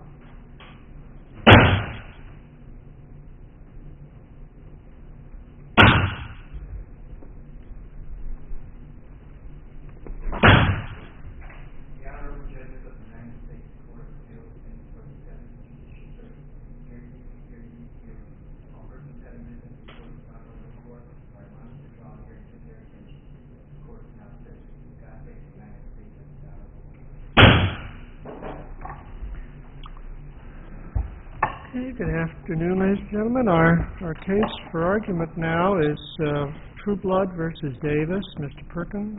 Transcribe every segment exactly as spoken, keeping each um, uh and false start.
Okay, good afternoon, ladies and gentlemen. Our, our case for argument now is uh, Trueblood versus Davis. Mister Perkins.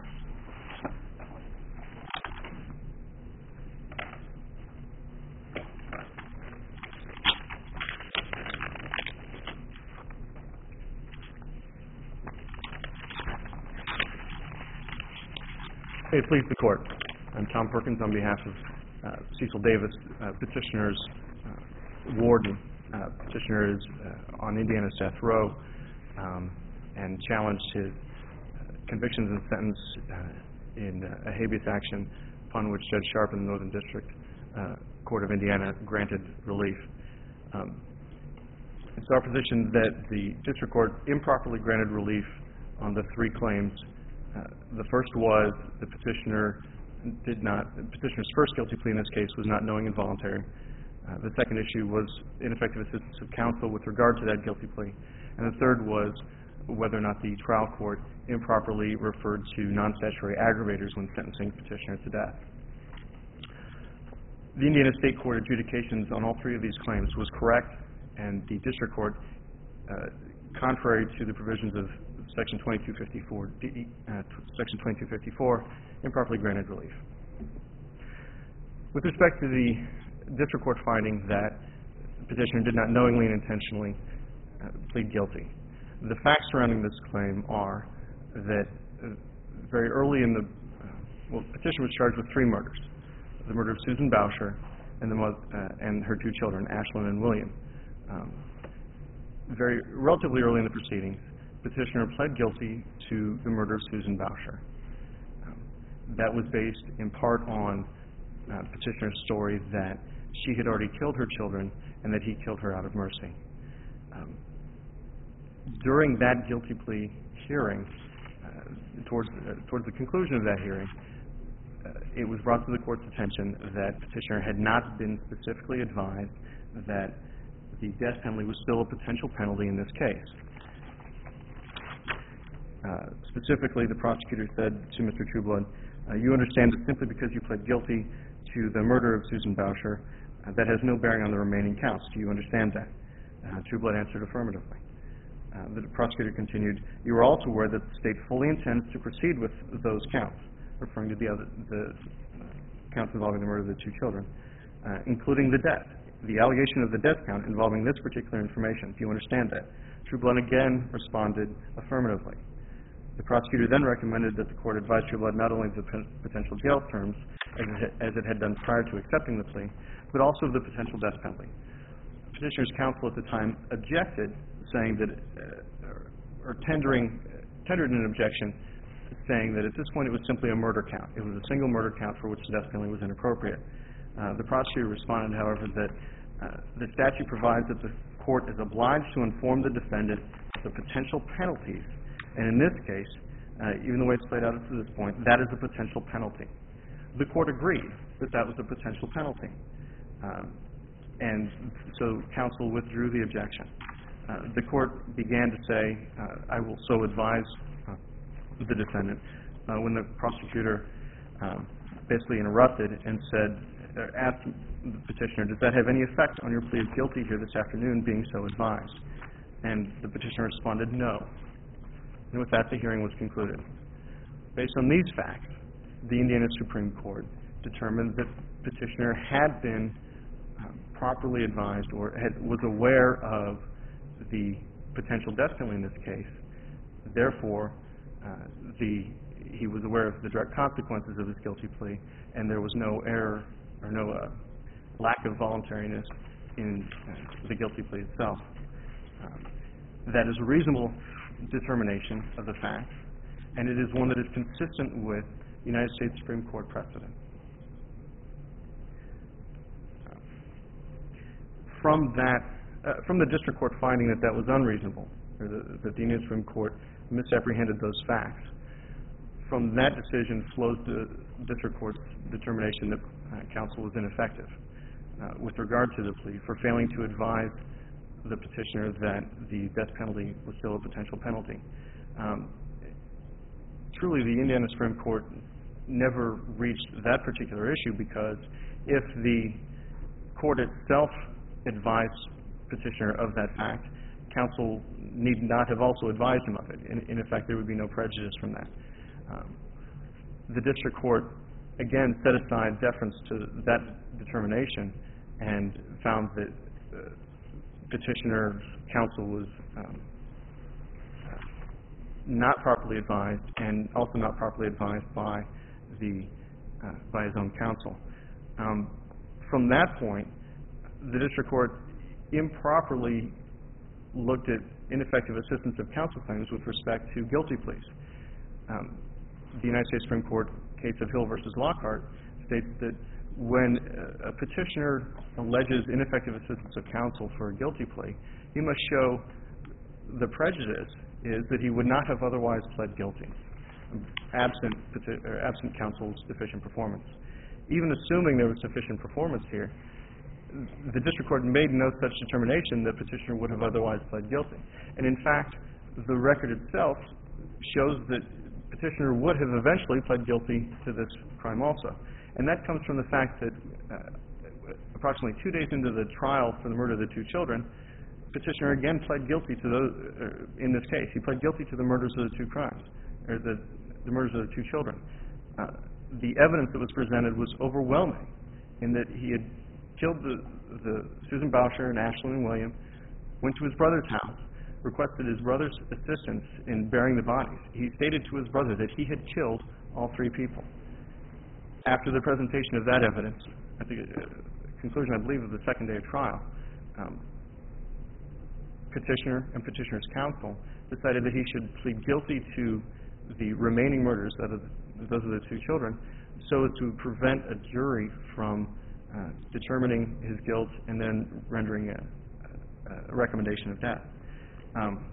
Hey, please the court. I'm Tom Perkins on behalf of uh, Cecil Davis, uh, petitioner's uh, warden. Uh, petitioner is uh, on Indiana's death row um, and challenged his uh, convictions and sentence uh, in uh, a habeas action upon which Judge Sharp in the Northern District uh, Court of Indiana granted relief. Um, it's our position that the district court improperly granted relief on the three claims. Uh, the first was the petitioner did not, the petitioner's first guilty plea in this case was not knowing and voluntary. Uh, the second issue was ineffective assistance of counsel with regard to that guilty plea. And the third was whether or not the trial court improperly referred to non-statutory aggravators when sentencing petitioner to death. The Indiana State Court adjudications on all three of these claims was correct, and the district court, uh, contrary to the provisions of Section twenty-two fifty-four, D, uh, Section twenty-two fifty-four, improperly granted relief. With respect to the district court finding that the petitioner did not knowingly and intentionally uh, plead guilty, the facts surrounding this claim are that uh, very early in the, uh, well, the petitioner was charged with three murders: the murder of Susan Boucher and the uh, and her two children, Ashlyn and William. Um, very relatively early in the proceedings, petitioner pled guilty to the murder of Susan Boucher. Um, that was based in part on uh, petitioner's story that she had already killed her children and that he killed her out of mercy. Um, during that guilty plea hearing, uh, towards, uh, towards the conclusion of that hearing, uh, it was brought to the court's attention that petitioner had not been specifically advised that the death penalty was still a potential penalty in this case. Uh, specifically, the prosecutor said to Mister Trueblood, uh, you understand that simply because you pled guilty to the murder of Susan Boucher, uh, that has no bearing on the remaining counts. Do you understand that? Uh, Trueblood answered affirmatively. Uh, the prosecutor continued, you are also aware that the state fully intends to proceed with those counts, referring to the other the uh, counts involving the murder of the two children, uh, including the death. The allegation of the death count involving this particular information. Do you understand that? Trueblood again responded affirmatively. The prosecutor then recommended that the court advise Trueblood not only of the potential jail terms, as it, as it had done prior to accepting the plea, but also of the potential death penalty. Petitioner's counsel at the time objected, saying that, uh, or tendering, uh, tendered an objection, saying that at this point it was simply a murder count. It was a single murder count for which the death penalty was inappropriate. Uh, the prosecutor responded, however, that uh, the statute provides that the court is obliged to inform the defendant of the potential penalties. And in this case, uh, even the way it's played out to this point, that is a potential penalty. The court agreed that that was a potential penalty. Um, and so counsel withdrew the objection. Uh, the court began to say, uh, I will so advise uh, the defendant, uh, when the prosecutor um, basically interrupted and said, uh, asked the petitioner, does that have any effect on your plea of guilty here this afternoon, being so advised? And the petitioner responded, no. And with that, the hearing was concluded. Based on these facts, the Indiana Supreme Court determined that the petitioner had been um, properly advised or had, was aware of the potential death penalty in this case. Therefore, uh, the, he was aware of the direct consequences of his guilty plea, and there was no error or no uh, lack of voluntariness in uh, the guilty plea itself. Um, that is a reasonable determination of the facts, and it is one that is consistent with United States Supreme Court precedent. from that, uh, from the district court finding that that was unreasonable, or the, that the Indiana Supreme Court misapprehended those facts, from that decision flows the district court's determination that uh, counsel was ineffective uh, with regard to the plea for failing to advise the petitioner that the death penalty was still a potential penalty. Um, truly, the Indiana Supreme Court never reached that particular issue, because if the court itself advised petitioner of that fact, counsel need not have also advised him of it. In, in effect, there would be no prejudice from that. Um, the district court, again, set aside deference to that determination and found that uh, petitioner's counsel was um, not properly advised, and also not properly advised by the uh, by his own counsel. Um, from that point, the district court improperly looked at ineffective assistance of counsel claims with respect to guilty pleas. Um, the United States Supreme Court case of Hill versus Lockhart states that when a petitioner alleges ineffective assistance of counsel for a guilty plea, he must show the prejudice is that he would not have otherwise pled guilty, absent, or absent counsel's deficient performance. Even assuming there was sufficient performance here, the district court made no such determination that petitioner would have otherwise pled guilty. And in fact, the record itself shows that petitioner would have eventually pled guilty to this crime also. And that comes from the fact that uh, approximately two days into the trial for the murder of the two children, petitioner again pled guilty to those, uh, in this case, he pled guilty to the murders of the two crimes, or the, the murders of the two children. Uh, the evidence that was presented was overwhelming in that he had killed the, the Susan Bauscher and Ashlyn and William, went to his brother's house, requested his brother's assistance in burying the bodies. He stated to his brother that he had killed all three people. After the presentation of that evidence, at the uh, conclusion, I believe, of the second day of trial, um, petitioner and petitioner's counsel decided that he should plead guilty to the remaining murders of the, those of the two children, so as to prevent a jury from uh, determining his guilt and then rendering a, a recommendation of death. Um,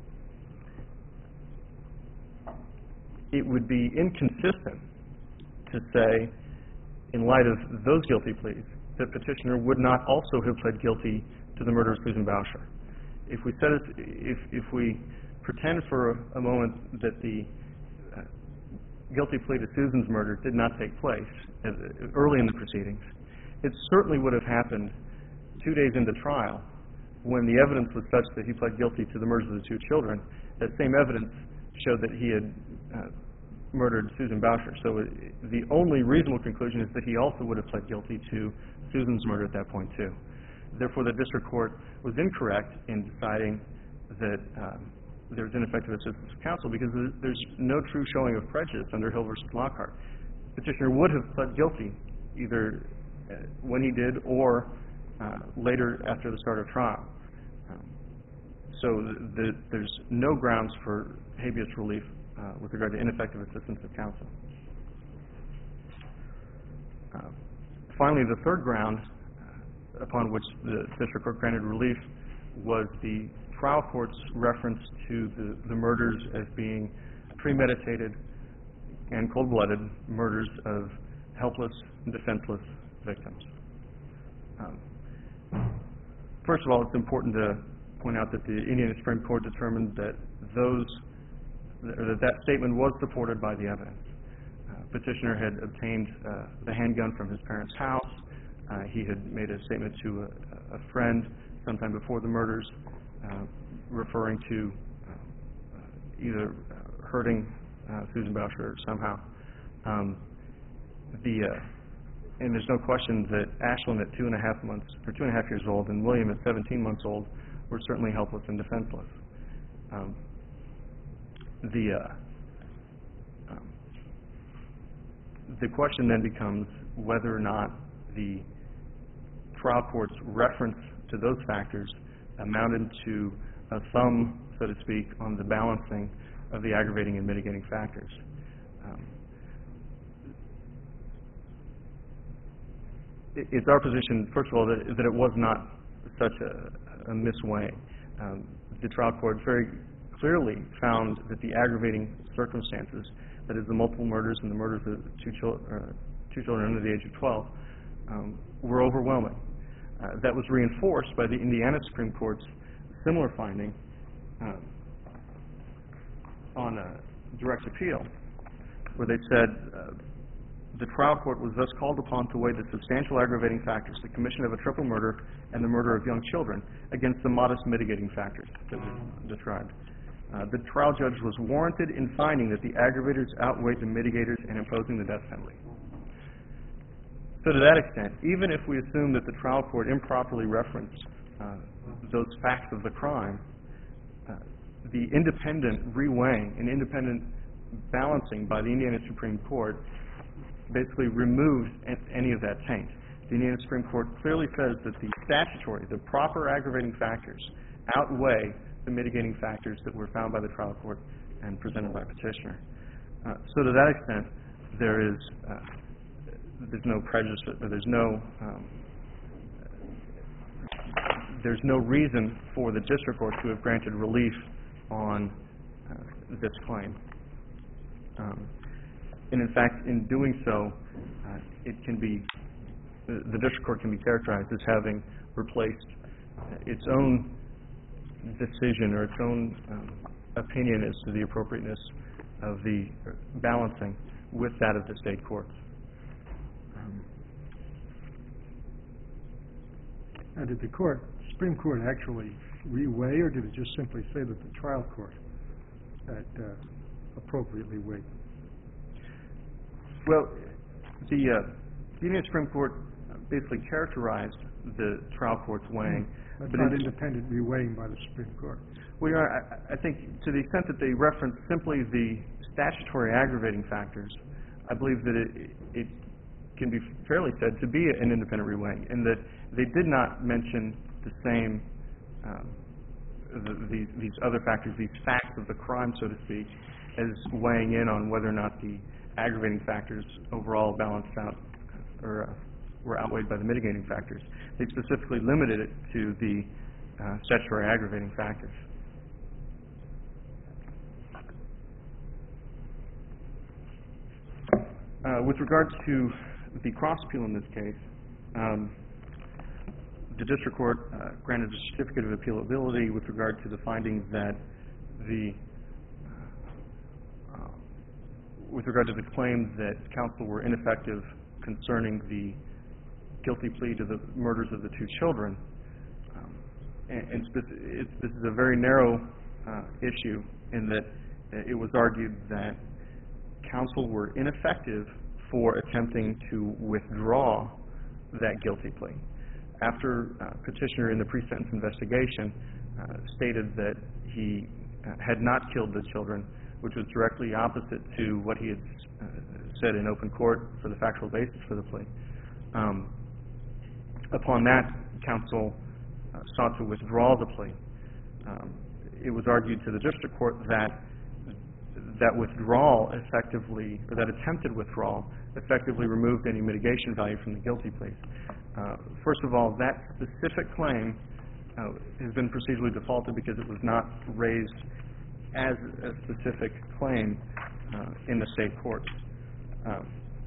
it would be inconsistent to say, in light of those guilty pleas, that petitioner would not also have pled guilty to the murder of Susan Bauscher. If we said it, if if we pretend for a, a moment that the uh, guilty plea to Susan's murder did not take place as, early in the proceedings, it certainly would have happened two days into trial, when the evidence was such that he pled guilty to the murders of the two children. That same evidence showed that he had uh, murdered Susan Bauscher. So it, the only reasonable conclusion is that he also would have pled guilty to Susan's murder at that point too. Therefore, the district court was incorrect in deciding that um, there was ineffective assistance of counsel, because there's no true showing of prejudice under Hill versus Lockhart. Petitioner would have pled guilty either uh, when he did or uh, later after the start of trial. Um, so the, the, there's no grounds for habeas relief uh, with regard to ineffective assistance of counsel. Uh, finally, the third ground uh, upon which the district court granted relief was the trial court's reference to the, the murders as being premeditated and cold-blooded murders of helpless and defenseless victims. Um, first of all, it's important to point out that the Indiana Supreme Court determined that those, or that that statement was supported by the evidence. Uh, petitioner had obtained uh, the handgun from his parents' house. Uh, he had made a statement to a, a friend sometime before the murders, uh, referring to uh, either uh, hurting uh, Susan Bauscher somehow. Um, the uh, and there's no question that Ashlyn at two and a half months, or two and a half years old, and William at seventeen months old were certainly helpless and defenseless. Um, the uh, um, the question then becomes whether or not the trial court's reference to those factors amounted to a thumb, so to speak, on the balancing of the aggravating and mitigating factors. Um, it, it's our position, first of all, that, that it was not such a, a misweighing. Um, the trial court very clearly found that the aggravating circumstances, that is the multiple murders and the murders of two, chil uh, two children under the age of twelve, um, were overwhelming. Uh, that was reinforced by the Indiana Supreme Court's similar finding um, on a direct appeal, where they said uh, the trial court was thus called upon to weigh the substantial aggravating factors, the commission of a triple murder and the murder of young children, against the modest mitigating factors that were described. Uh, the trial judge was warranted in finding that the aggravators outweighed the mitigators in imposing the death penalty. So to that extent, even if we assume that the trial court improperly referenced uh, those facts of the crime, uh, the independent reweighing and independent balancing by the Indiana Supreme Court basically removes any of that taint. The Indiana Supreme Court clearly says that the statutory, the proper aggravating factors outweigh the mitigating factors that were found by the trial court and presented by petitioner. Uh, so to that extent, there is uh, there's no prejudice, or there's no um, there's no reason for the district court to have granted relief on uh, this claim. Um, and in fact, in doing so, uh, it can be the, the district court can be characterized as having replaced uh, its own decision or its own um, opinion as to the appropriateness of the balancing with that of the state courts. Um, now, did the court, Supreme Court, actually reweigh, or did it just simply say that the trial court had uh, appropriately weighed? Well, the, uh, the Indiana Supreme Court basically characterized the trial court's weighing. That's but not independent reweighing by the Supreme Court. We are, I, I think, to the extent that they reference simply the statutory aggravating factors, I believe that it, it can be fairly said to be an independent reweighing, in that they did not mention the same, um, the, the, these other factors, these facts of the crime, so to speak, as weighing in on whether or not the aggravating factors overall balanced out or uh, were outweighed by the mitigating factors. They specifically limited it to the uh, statutory aggravating factors. Uh, with regard to the cross appeal in this case, um, the district court uh, granted a certificate of appealability with regard to the finding that the uh, with regard to the claim that counsel were ineffective concerning the guilty plea to the murders of the two children. Um, and and it, this is a very narrow uh, issue in that it was argued that counsel were ineffective for attempting to withdraw that guilty plea. After uh, petitioner in the pre-sentence investigation uh, stated that he uh, had not killed the children, which was directly opposite to what he had uh, said in open court for the factual basis for the plea. Um, upon that, counsel uh, sought to withdraw the plea. Um, it was argued to the district court that that withdrawal effectively, or that attempted withdrawal, effectively removed any mitigation value from the guilty plea. Uh, first of all, that specific claim uh, has been procedurally defaulted because it was not raised as a specific claim uh, in the state court. Um,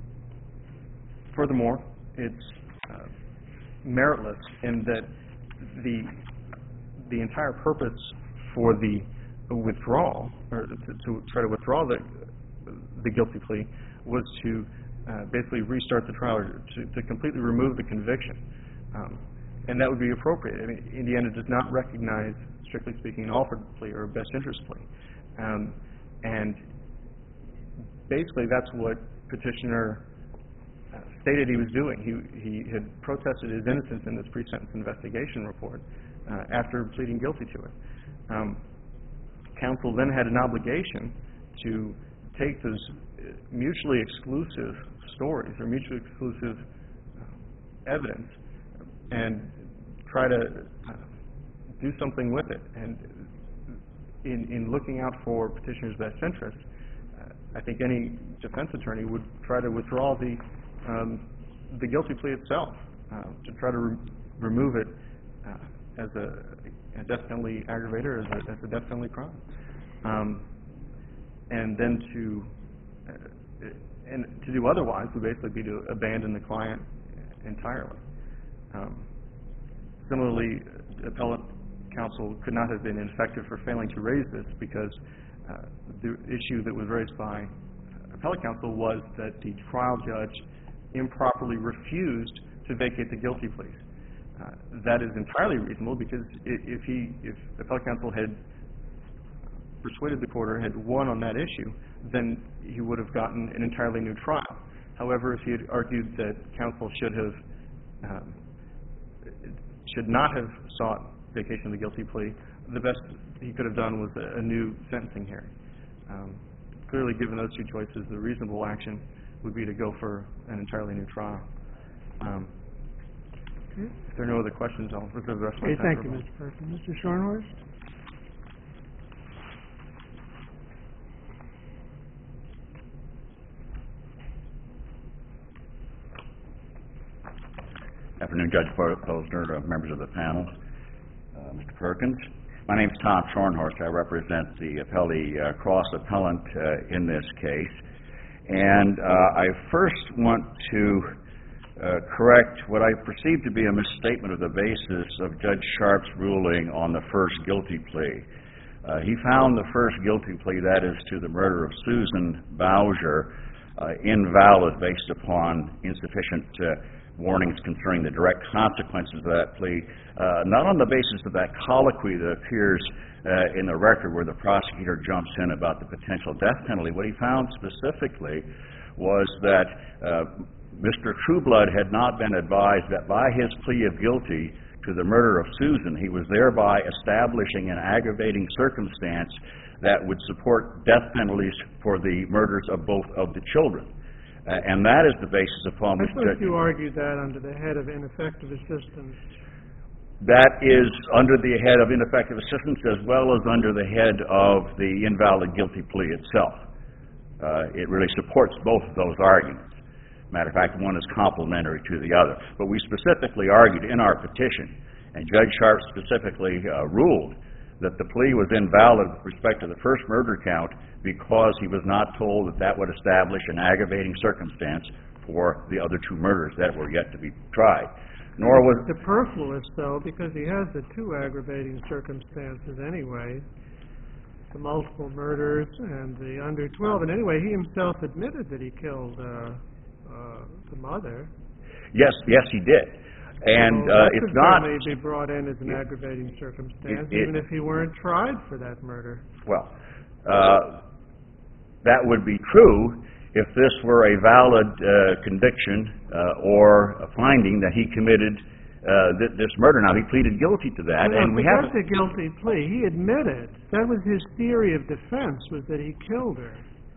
furthermore, it's uh, meritless in that the the entire purpose for the withdrawal, or to, to try to withdraw the the guilty plea, was to uh, basically restart the trial, or to, to completely remove the conviction, um, and that would be appropriate. I mean, Indiana does not recognize, strictly speaking, an offered plea or a best interest plea, um, and basically that's what petitioner uh, stated he was doing. He he had protested his innocence in this pre-sentence investigation report uh, after pleading guilty to it. Um, counsel then had an obligation to take those mutually exclusive stories or mutually exclusive uh, evidence and try to uh, do something with it. And in, in looking out for petitioner's best interest, uh, I think any defense attorney would try to withdraw the um, the guilty plea itself, uh, to try to re remove it uh, as a, a death penalty aggravator, as a, as a death penalty crime. Um, and then to uh, and to do otherwise would basically be to abandon the client entirely. Um, similarly, appellate counsel could not have been ineffective for failing to raise this because uh, the issue that was raised by appellate counsel was that the trial judge improperly refused to vacate the guilty pleas. Uh, that is entirely reasonable because if he, if appellate counsel had persuaded the court or had won on that issue, then he would have gotten an entirely new trial. However, if he had argued that counsel should have um, should not have sought vacation of the guilty plea, the best he could have done was a, a new sentencing hearing. Um, clearly, given those two choices, the reasonable action would be to go for an entirely new trial. Um, okay. If there are no other questions, I'll reserve the rest of my Okay, time. thank you, Mister Perkins. Mister Schornhorst? Afternoon, Judge Posner, uh, members of the panel, uh, Mister Perkins. My name is Tom Schornhorst. I represent the appellee uh, cross appellant uh, in this case. And uh, I first want to uh, correct what I perceive to be a misstatement of the basis of Judge Sharp's ruling on the first guilty plea. Uh, he found the first guilty plea, that is to the murder of Susan Bowser, uh, invalid based upon insufficient uh, warnings concerning the direct consequences of that plea, uh, not on the basis of that colloquy that appears uh, in the record where the prosecutor jumps in about the potential death penalty. What he found specifically was that uh, Mister Trueblood had not been advised that by his plea of guilty to the murder of Susan, he was thereby establishing an aggravating circumstance that would support death penalties for the murders of both of the children. Uh, and that is the basis upon which... I thought you argued that under the head of ineffective assistance. That is under the head of ineffective assistance as well as under the head of the invalid guilty plea itself. Uh, it really supports both of those arguments. Matter of fact, one is complementary to the other. But we specifically argued in our petition, and Judge Sharp specifically uh, ruled that the plea was invalid with respect to the first murder count because he was not told that that would establish an aggravating circumstance for the other two murders that were yet to be tried. Nor was... Superfluous, though, because he has the two aggravating circumstances anyway, the multiple murders and the under twelve. And anyway, he himself admitted that he killed uh, uh, the mother. Yes, yes, he did. And so uh, that it's could not... certainly be brought in as an it, aggravating circumstance, it, it, even if he weren't tried for that murder. Well, uh, that would be true if this were a valid uh, conviction uh, or a finding that he committed uh, th this murder. Now, he pleaded guilty to that, well, and we have have... That's a guilty plea. He admitted. That was his theory of defense, was that he killed her.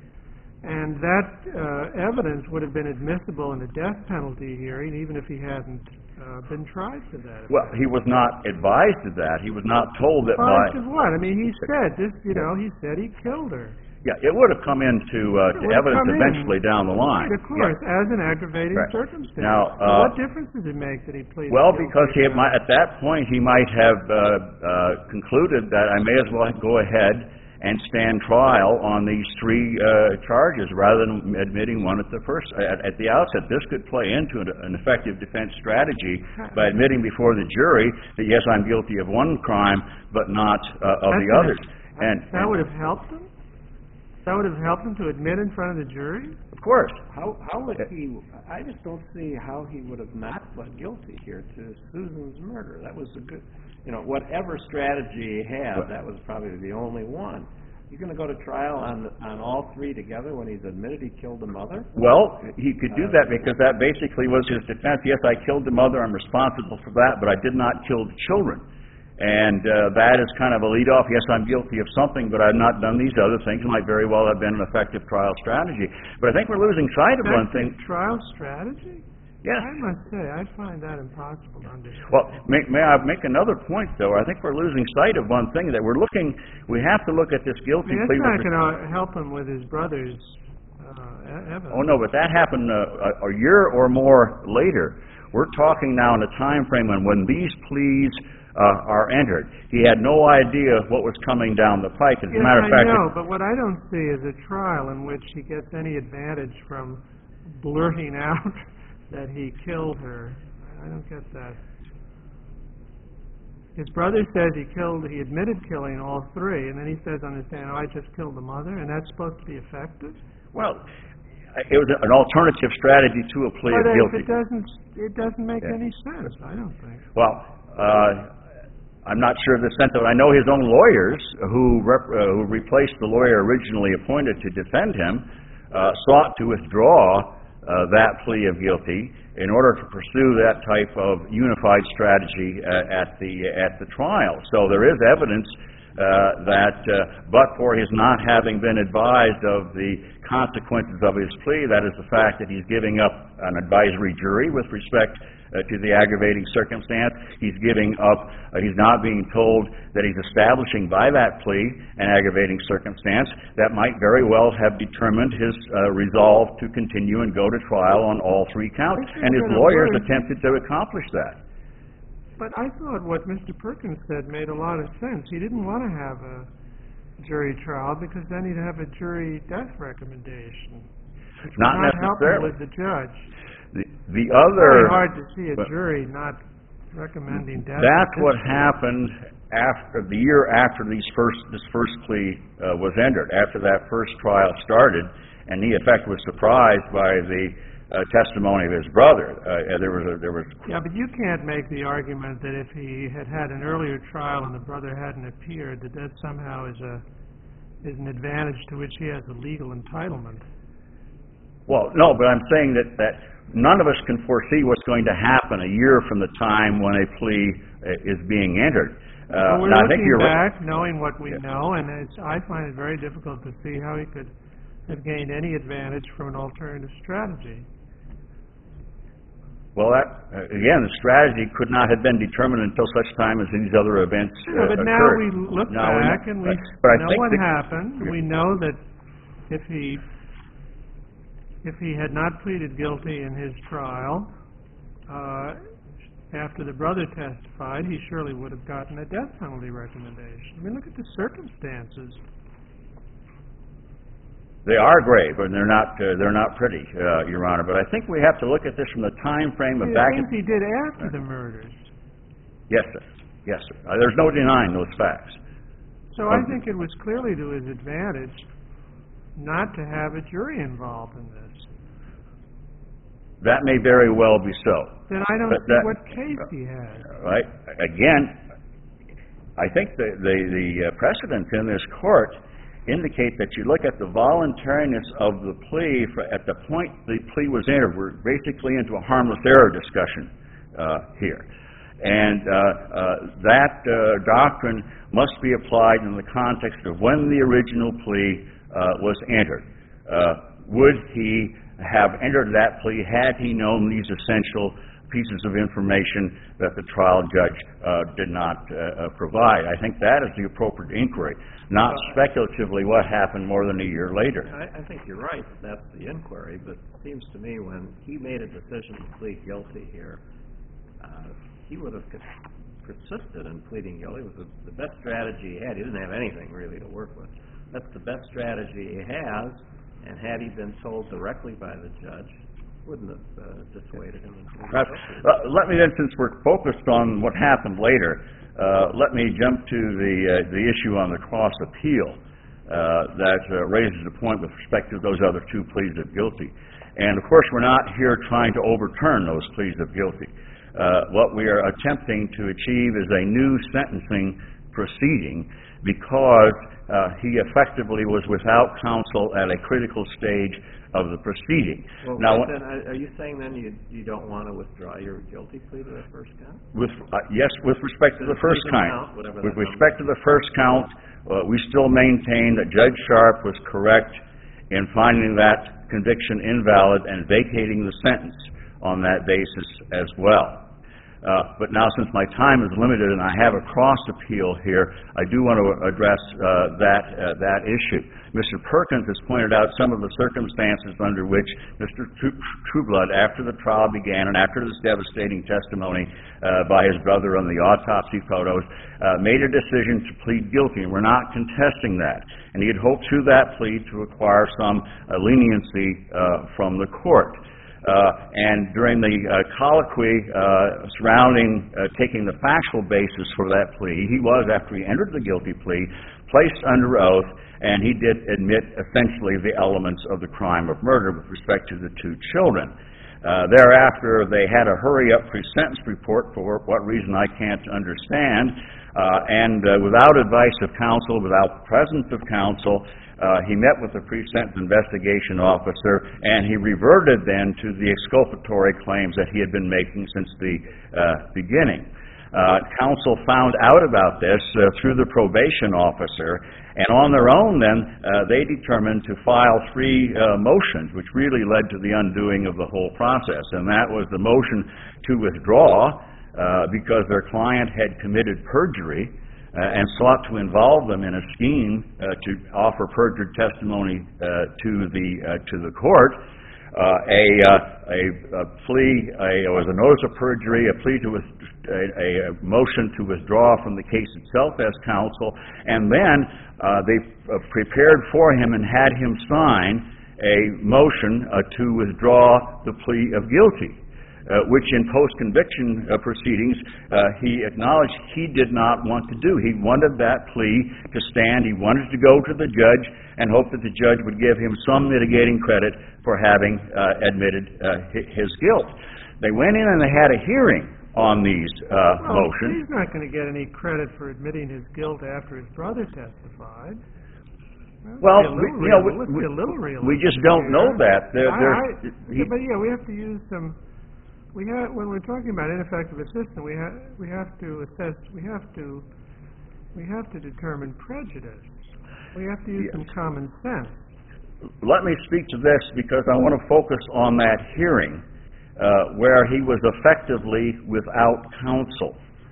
And that uh, evidence would have been admissible in a death penalty hearing, even if he hadn't uh, been tried for that. Well, he was not advised of that. He was not told that advised by... of what? I mean, he said this, you know, he said he killed her. Yeah, it would have come into uh, to evidence eventually down the line. Of course, yeah. As an aggravating right. circumstance. Now, uh, so what difference does it make that he pleaded well, guilty? because he might, at that point he might have uh, uh, concluded that I may as well go ahead and stand trial on these three uh, charges rather than admitting one at the first at, at the outset. This could play into an, an effective defense strategy by admitting before the jury that yes, I'm guilty of one crime, but not uh, of That's the others. And that and, would have helped him. That would have helped him to admit in front of the jury? Of course. How how would he... I just don't see how he would have not pled guilty here to Susan's murder. That was a good... You know, whatever strategy he had, that was probably the only one. You're going to go to trial on on all three together when he's admitted he killed the mother? Well, he could do that because that basically was his defense. Yes, I killed the mother. I'm responsible for that, but I did not kill the children. And uh, that is kind of a lead-off. Yes, I'm guilty of something, but I've not done these other things. It might very well have been an effective trial strategy. But I think we're losing sight of one thing. Trial strategy? Yes. I must say, I find that impossible to understand. Well, may, may I make another point, though? I think we're losing sight of one thing, that we're looking, we have to look at this guilty I mean, plea. that's not going to help him with his brother's uh, evidence. Oh, no, but that happened uh, a, a year or more later. We're talking now in a time frame when, when these pleas uh, are entered. He had no idea what was coming down the pike. As a Yes, matter of I fact, know, but what I don't see is a trial in which he gets any advantage from blurting out that he killed her. I don't get that. His brother says he killed, he admitted killing all three, and then he says on the stand, oh, I just killed the mother, and that's supposed to be effective? well, it was an alternative strategy to a plea But of if guilty. it doesn't, it doesn't make Yeah. any sense, I don't think. Well, uh, I'm not sure of the sense of it. I know his own lawyers, who, rep, uh, who replaced the lawyer originally appointed to defend him, uh, sought to withdraw uh, that plea of guilty in order to pursue that type of unified strategy uh, at the at the trial. So there is evidence uh, that, uh, but for his not having been advised of the consequences of his plea, that is the fact that he's giving up an advisory jury with respect Uh, to the aggravating circumstance. He's giving up, uh, he's not being told that he's establishing by that plea an aggravating circumstance that might very well have determined his uh, resolve to continue and go to trial on all three counts. And his lawyers attempted to accomplish that. But I thought what Mister Perkins said made a lot of sense. He didn't want to have a jury trial because then he'd have a jury death recommendation, which would Not not help him necessarily. with the judge. The, the It's other... very hard to see a but- jury not recommending death. That's in what this case. happened after, the year after these first, this first plea uh, was entered, after that first trial started, and he, in fact, was surprised by the uh, testimony of his brother. Uh, there was a, there was... Yeah, but you can't make the argument that if he had had an earlier trial and the brother hadn't appeared, that that somehow is a is an advantage to which he has a legal entitlement. Well, no, but I'm saying that, that none of us can foresee what's going to happen a year from the time when a plea uh, is being entered. Uh, Well, we're and I think looking you're right. back, knowing what we Yeah. know, and it's, I find it very difficult to see how he could have gained any advantage from an alternative strategy. Well, that, uh, again, the strategy could not have been determined until such time as these other events uh, Yeah, but now occurred. we look Now we know- back and we but- but I know think what the- happened. We know that if he if he had not pleaded guilty in his trial, uh, after the brother testified, he surely would have gotten a death penalty recommendation. I mean, look at the circumstances. They are grave, and they're not uh, they're not pretty, uh, Your Honor. But I think we have to look at this from the time frame of The back. things he did after the murders. Yes, sir. Yes, sir. Uh, there's no denying those facts. So I think it was clearly to his advantage not to have a jury involved in this. That may very well be so. Then I don't But see that- what case he has. Right? Again, I think the the, the uh, precedents in this court indicate that you look at the voluntariness of the plea for, at the point the plea was entered. We're basically into a harmless error discussion uh, here. And uh, uh, that uh, doctrine must be applied in the context of when the original plea uh, was entered. Uh, would he have entered that plea had he known these essential pieces of information that the trial judge uh, did not uh, uh, provide? I think that is the appropriate inquiry, not speculatively what happened more than a year later. I, I think you're right, that's the inquiry, but it seems to me when he made a decision to plead guilty here, uh, he would have persisted in pleading guilty. It was the, the best strategy he had. He didn't have anything really to work with. That's the best strategy he has, and had he been told directly by the judge, wouldn't have uh, dissuaded him. Perhaps, uh, let me then, since we're focused on what happened later, uh, let me jump to the uh, the issue on the cross appeal uh, that uh, raises a point with respect to those other two pleas of guilty. And of course, we're not here trying to overturn those pleas of guilty. Uh, what we are attempting to achieve is a new sentencing proceeding because uh, he effectively was without counsel at a critical stage of the proceeding. Well, now, then, are you saying then you you don't want to withdraw your guilty plea to that first count? with uh, yes, with respect to the first Even count, count, whatever with that respect to the first count, uh, we still maintain that Judge Sharp was correct in finding that conviction invalid and vacating the sentence on that basis as well. Uh, but now, since my time is limited and I have a cross appeal here, I do want to address uh, that uh, that issue. Mister Perkins has pointed out some of the circumstances under which Mister Trueblood, after the trial began and after this devastating testimony uh, by his brother on the autopsy photos, uh, made a decision to plead guilty, and we're not contesting that. And he had hoped through that plea to acquire some uh, leniency uh, from the court. Uh, and during the uh, colloquy uh, surrounding uh, taking the factual basis for that plea, he was, after he entered the guilty plea, placed under oath, and he did admit essentially the elements of the crime of murder with respect to the two children. Uh, thereafter, they had a hurry-up pre-sentence report for what reason I can't understand, uh, and uh, without advice of counsel, without the presence of counsel, Uh, he met with the pre-sentence investigation officer, and he reverted then to the exculpatory claims that he had been making since the uh, beginning. Uh, counsel found out about this uh, through the probation officer, and on their own then, uh, they determined to file three uh, motions, which really led to the undoing of the whole process. And that was the motion to withdraw uh, because their client had committed perjury, Uh, and sought to involve them in a scheme uh, to offer perjured testimony uh, to the uh, to the court. Uh, a, uh, a, a plea, a, was a notice of perjury, a plea to with, a, a motion to withdraw from the case itself as counsel, and then uh, they uh, prepared for him and had him sign a motion uh, to withdraw the plea of guilty. Uh, which in post-conviction uh, proceedings uh, he acknowledged he did not want to do. He wanted that plea to stand. He wanted to go to the judge and hope that the judge would give him some mitigating credit for having uh, admitted uh, his guilt. They went in and they had a hearing on these uh, well, motions. He's not going to get any credit for admitting his guilt after his brother testified. Well, Let's we, be a you know, little, we, let's be a little realistic we just don't here. know that. There, I, there's, I, he, yeah, but yeah, we have to use some. We have, when we're talking about ineffective assistance, we have we have to assess. We have to we have to determine prejudice. We have to use yes. some common sense. Let me speak to this because I want to focus on that hearing uh, where he was effectively without counsel,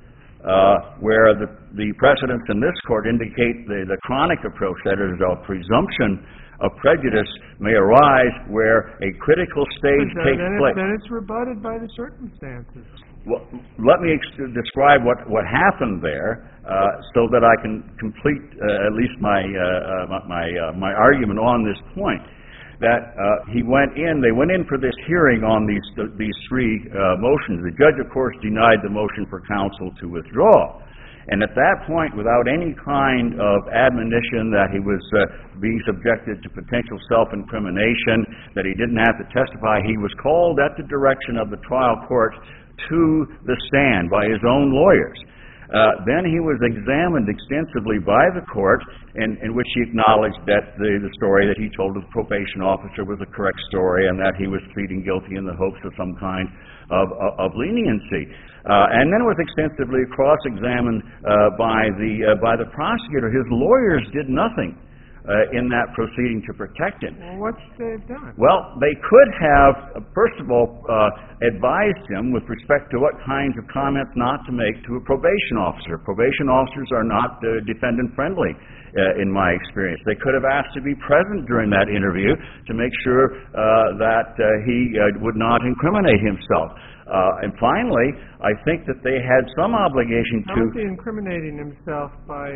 uh, where the the precedents in this court indicate the the chronic approach, that is, a presumption of prejudice may arise where a critical stage then, takes then place. It, then it's rebutted by the circumstances. Well, let me ex- describe what, what happened there uh, so that I can complete uh, at least my uh, my uh, my argument on this point. That uh, he went in, they went in for this hearing on these uh, these three uh, motions. The judge, of course, denied the motion for counsel to withdraw. And at that point, without any kind of admonition that he was uh, being subjected to potential self-incrimination, that he didn't have to testify, he was called at the direction of the trial court to the stand by his own lawyers. Uh, then he was examined extensively by the court, in, in which he acknowledged that the, the story that he told the probation officer was a correct story and that he was pleading guilty in the hopes of some kind of, of, of leniency. Uh, and then was extensively cross-examined uh, by the uh, by the prosecutor. His lawyers did nothing uh, in that proceeding to protect him. Well, what's they done? Well, they could have, uh, first of all, uh, advised him with respect to what kinds of comments not to make to a probation officer. Probation officers are not uh, defendant-friendly, uh, in my experience. They could have asked to be present during that interview to make sure uh, that uh, he uh, would not incriminate himself. Uh, and finally, I think that they had some obligation How to... is he incriminating himself by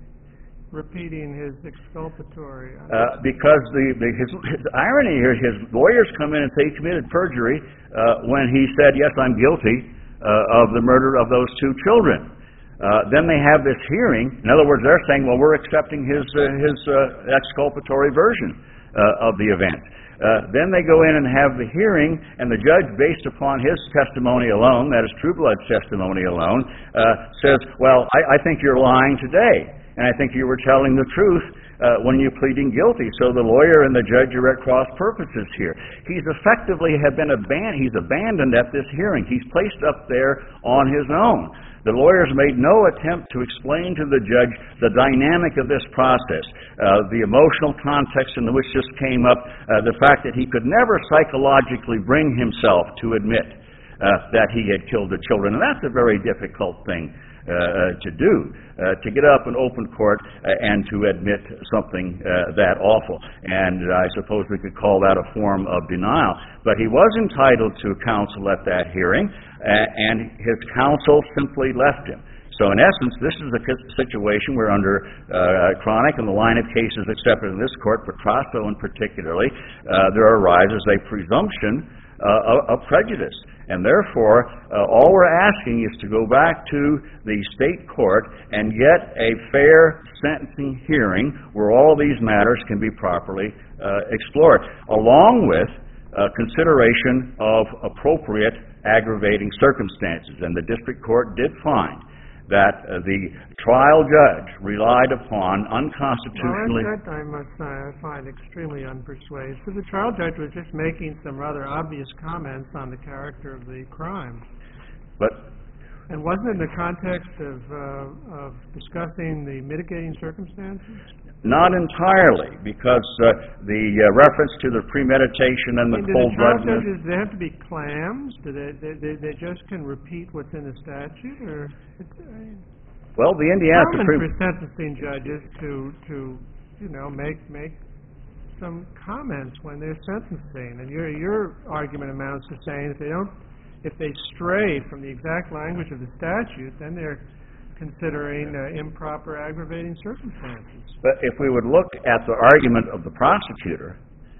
repeating his exculpatory? Uh, because the, the his, his irony here, his lawyers come in and say he committed perjury uh, when he said, yes, I'm guilty uh, of the murder of those two children. Uh, then they have this hearing. In other words, they're saying, well, we're accepting his, uh, his uh, exculpatory version uh, of the event. Uh, then they go in and have the hearing, and the judge, based upon his testimony alone, that is Trueblood's testimony alone, uh, says, well, I, I think you're lying today, and I think you were telling the truth uh, when you're pleading guilty. So the lawyer and the judge are at cross purposes here. He's effectively have been abandoned. He's abandoned at this hearing. He's placed up there on his own. The lawyers made no attempt to explain to the judge the dynamic of this process, uh, the emotional context in which this came up, uh, the fact that he could never psychologically bring himself to admit uh, that he had killed the children. And that's a very difficult thing uh, uh, to do, uh, to get up in open court uh, and to admit something uh, that awful. And I suppose we could call that a form of denial. But he was entitled to counsel at that hearing, uh, and his counsel simply left him. So in essence, this is a situation where under uh, chronic and the line of cases accepted in this court, Petrasso in particularly, uh, there arises a presumption uh, of, of prejudice. And therefore, uh, all we're asking is to go back to the state court and get a fair sentencing hearing where all these matters can be properly uh, explored, along with uh, consideration of appropriate aggravating circumstances. And the district court did find that uh, the trial judge relied upon unconstitutionally... Well, that, that I must say I find extremely unpersuasive. The trial judge was just making some rather obvious comments on the character of the crime. But... And wasn't it in the context of, uh, of discussing the mitigating circumstances? Not entirely, because uh, the uh, reference to the premeditation and the I mean, cold blood... Do the trial judges, do they have to be clams? Do they, they, they, they just can repeat what's in the statute? Or it's, I mean, well, the Indiana common Supreme... for sentencing judges to, to, you know, make make some comments when they're sentencing. And your your argument amounts to saying if they don't, if they stray from the exact language of the statute, then they're considering uh, improper aggravating circumstances. But if we would look at the argument of the prosecutor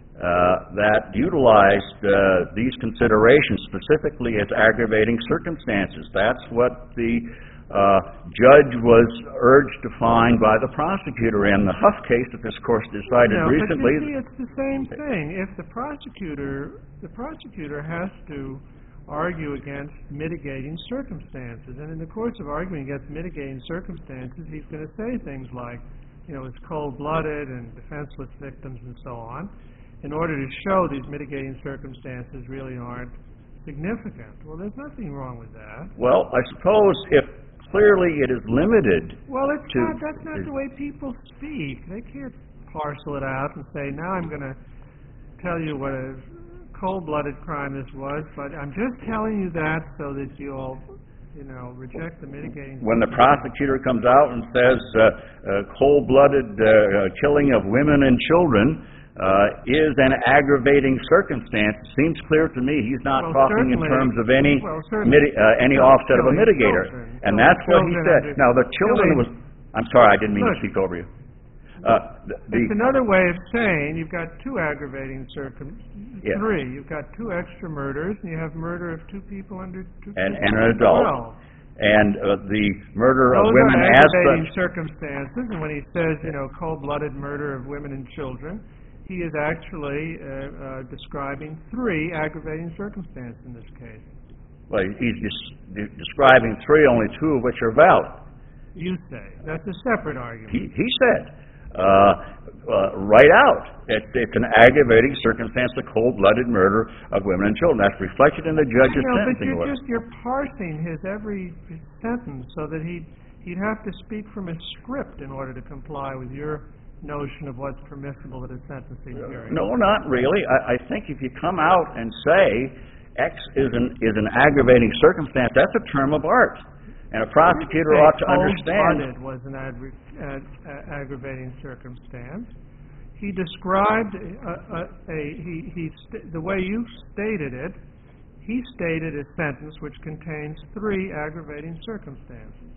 uh, that utilized uh, these considerations specifically as aggravating circumstances, that's what the uh, judge was urged to find by the prosecutor in the Huff case that this court decided no, recently. But you see, it's the same thing. If the prosecutor, the prosecutor has to argue against mitigating circumstances. And in the course of arguing against mitigating circumstances, he's going to say things like, you know, it's cold-blooded and defenseless victims and so on, in order to show these mitigating circumstances really aren't significant. Well, there's nothing wrong with that. Well, I suppose if clearly it is limited Well, it's to... not, that's not the way people speak. They can't parcel it out and say, now I'm going to tell you what a cold-blooded crime this was, but I'm just telling you that so that you'll, you know, reject the mitigating... When the prosecutor comes out and says uh, uh, cold-blooded uh, uh, killing of women and children uh, is an aggravating circumstance, it seems clear to me he's not well, talking in terms of any well, miti- uh, any offset of a mitigator. Children. And that's what he said. Now, the children was... I'm sorry, I didn't mean Look, to speak over you. Uh, the, the, it's another way of saying you've got two aggravating circum... Yes. Three. You've got two extra murders, and you have murder of two people under two... and, and an adult. twelve. And uh, the murder of Those women are as aggravating such... circumstances, and when he says, you know, cold-blooded murder of women and children, he is actually uh, uh, describing three aggravating circumstances in this case. Well, he's des- de- describing three, only two of which are valid. You say. That's a separate argument. He, he said... Uh, uh, right out. It, it's an aggravating circumstance, the cold-blooded murder of women and children. That's reflected in the judge's you know, but sentencing you're order. just you're parsing his every sentence so that he'd he'd have to speak from a script in order to comply with your notion of what's permissible at a sentencing hearing. No, not really. I, I think if you come out and say X is an is an aggravating circumstance, that's a term of art. And a prosecutor ought to understand... Cold-blooded was an adver- ag- uh, aggravating circumstance. He described a, a, a he, he st- the way you stated it, he stated a sentence which contains three aggravating circumstances.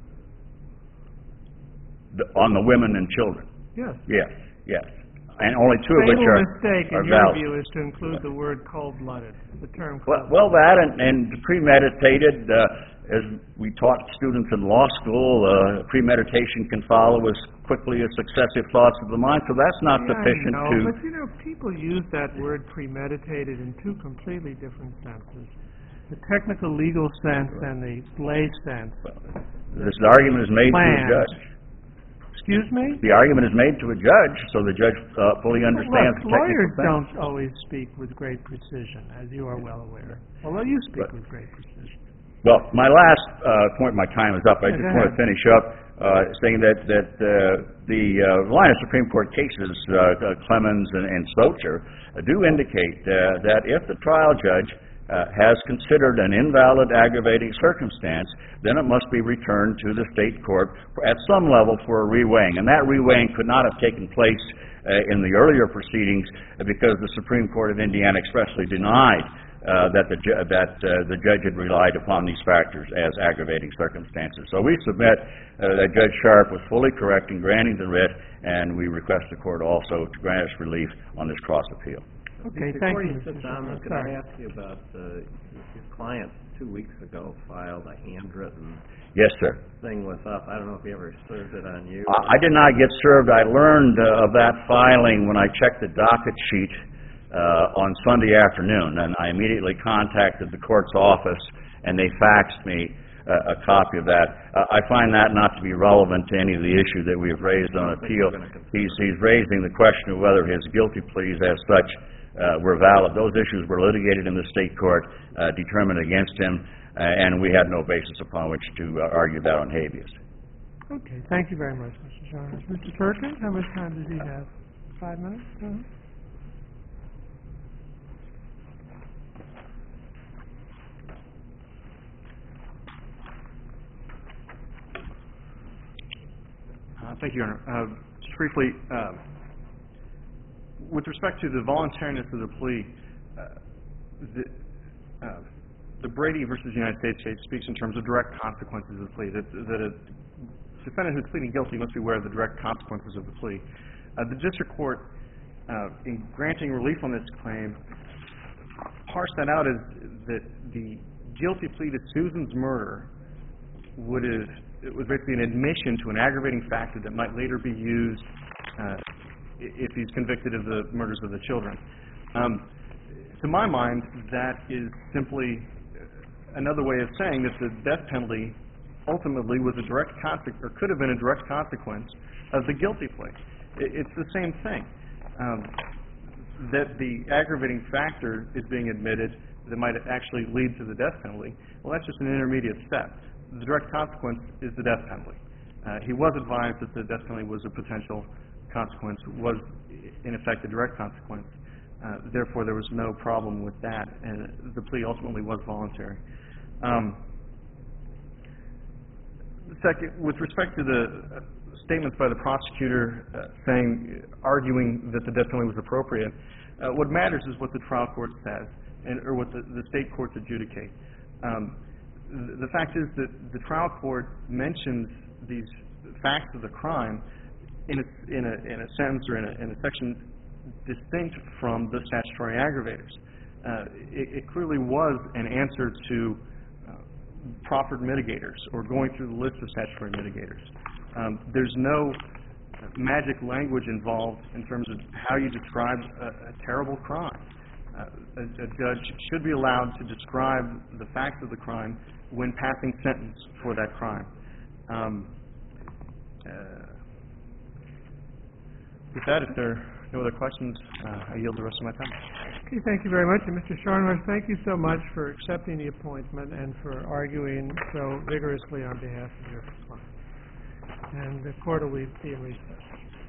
The, on the women and children. Yes. Yes, yes. And only two of which Fatal are, mistake are in your valid. view is to include the word cold-blooded, the term Well, cold-blooded. well that and, and premeditated... Uh, As we taught students in law school, uh, premeditation can follow as quickly as successive thoughts of the mind, so that's not yeah, sufficient I know, to... but you know, people use that word premeditated in two completely different senses. The technical legal sense and the lay sense. This argument is made to a Planned. judge. Excuse me? The argument is made to a judge, so the judge uh, fully understands Look, the technical lawyers sense. don't always speak with great precision, as you are well aware. Although you speak But- with great precision. Well, my last uh, point, my time is up. I Yeah, just go want to ahead. finish up uh, saying that that uh, the uh, line of Supreme Court cases, uh, uh, Clemens and, and Socher, uh, do indicate uh, that if the trial judge uh, has considered an invalid aggravating circumstance, then it must be returned to the state court for, at some level for a reweighing. And that reweighing could not have taken place uh, in the earlier proceedings uh, because the Supreme Court of Indiana expressly denied Uh, that the ju- that uh, the judge had relied upon these factors as aggravating circumstances. So we submit uh, that Judge Sharp was fully correct in granting the writ, and we request the court also to grant us relief on this cross appeal. Okay, thank Before you, you Mister sit down, Sherman. could I Sorry. ask you about, uh, your client two weeks ago filed a handwritten Yes, sir. thing with us. I don't know if he ever served it on you. I I did not get served. I learned uh, of that filing when I checked the docket sheet uh, on Sunday afternoon, and I immediately contacted the court's office, and they faxed me uh, a copy of that. Uh, I find that not to be relevant to any of the issues that we have raised on appeal. He's, he's raising the question of whether his guilty pleas as such uh, were valid. Those issues were litigated in the state court, uh, determined against him, uh, and we had no basis upon which to uh, argue that on habeas. Okay, thank you very much, Mister Chalmers. Mister Perkins, how much time does he have? Five minutes? Uh-huh. Uh, Thank you, Your Honor. Uh, Just briefly, uh, with respect to the voluntariness of the plea, uh, the uh, the Brady versus United States case speaks in terms of direct consequences of the plea, that that a defendant who's pleading guilty must be aware of the direct consequences of the plea. Uh, The district court, uh, in granting relief on this claim, parsed that out as that the guilty plea to Susan's murder would have, it was basically an admission to an aggravating factor that might later be used uh, i- if he's convicted of the murders of the children. Um, to my mind, that is simply another way of saying that the death penalty ultimately was a direct consequence, or could have been a direct consequence of the guilty plea. I- it's the same thing. Um, that the aggravating factor is being admitted that might actually lead to the death penalty, well, that's just an intermediate step. The direct consequence is the death penalty. Uh, he was advised that the death penalty was a potential consequence, was in effect a direct consequence. Uh, therefore, there was no problem with that, and the plea ultimately was voluntary. Um, second, with respect to the uh, statements by the prosecutor uh, saying, arguing that the death penalty was appropriate, uh, what matters is what the trial court says, and or what the, the state courts adjudicate. Um, The fact is that the trial court mentions these facts of the crime in a, in a, in a sentence or in a, in a section distinct from the statutory aggravators. Uh, it, it clearly was an answer to uh, proffered mitigators or going through the list of statutory mitigators. Um, there's no magic language involved in terms of how you describe a, a terrible crime. Uh, a, a judge should be allowed to describe the facts of the crime when passing sentence for that crime. Um, uh, with that, if there are no other questions, uh, I yield the rest of my time. Okay, thank you very much. And Mister Sharnwar, thank you so much for accepting the appointment and for arguing so vigorously on behalf of your client. And the court will be in recess.